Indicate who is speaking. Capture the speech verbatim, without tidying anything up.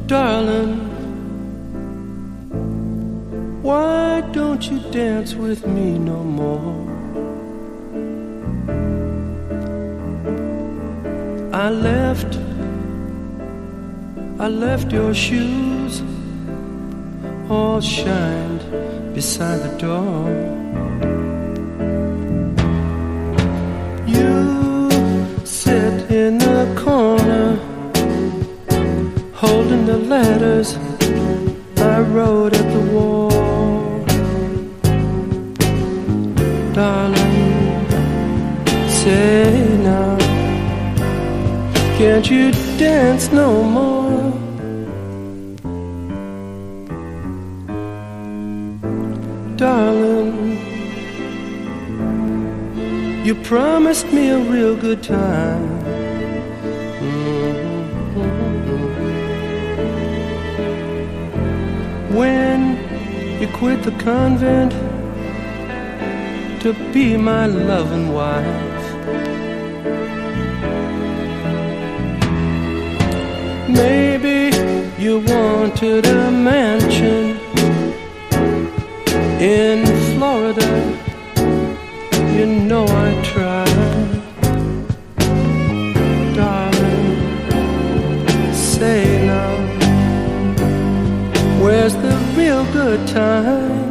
Speaker 1: Darling, why don't you dance with me no more? I left, I left your shoes all shined beside the door. You sit in the corner holding the letters I wrote at the wall. Darling, say now, can't you dance no more? Darling, you promised me a real good time. When you quit the convent to be my loving wife, maybe you wanted a mansion in Florida. You know I tried. Darling, say now, where's the real good time?